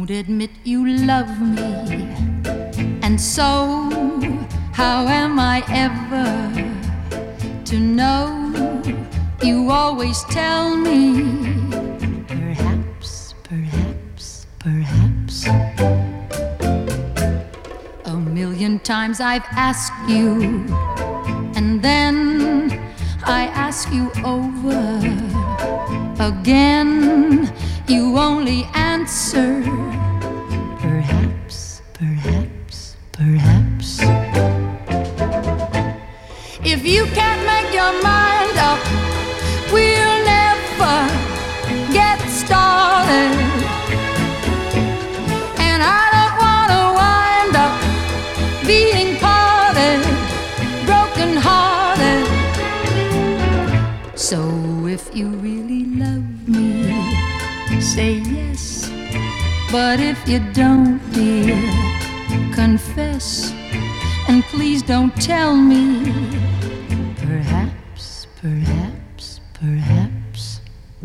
won't admit you love me, and so how am I ever to know? You always tell me, perhaps, perhaps, perhaps. A million times I've asked you, and then I ask you over again. You only answer, perhaps, perhaps, perhaps. If you can't make your mind up, we'll never get started. And I don't want to wind up being parted, broken hearted. So if you really love me, say yes. But if you don't, dear, confess. And please don't tell me, perhaps, perhaps, perhaps.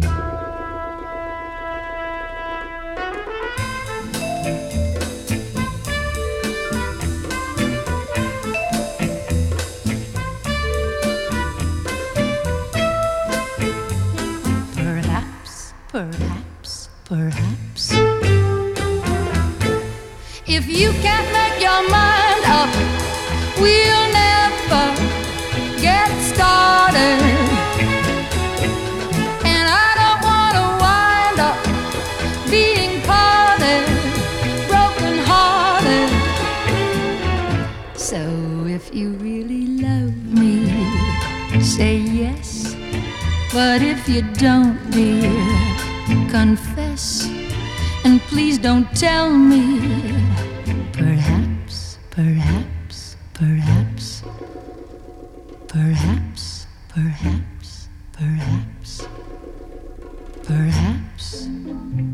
Perhaps, perhaps, perhaps. If you can't make your mind up, we'll never get started. And I don't want to wind up being parted, broken hearted. So if you really love me, say yes. But if you don't, dear, confess. And please don't tell me, perhaps, perhaps, perhaps, perhaps, perhaps, perhaps, perhaps.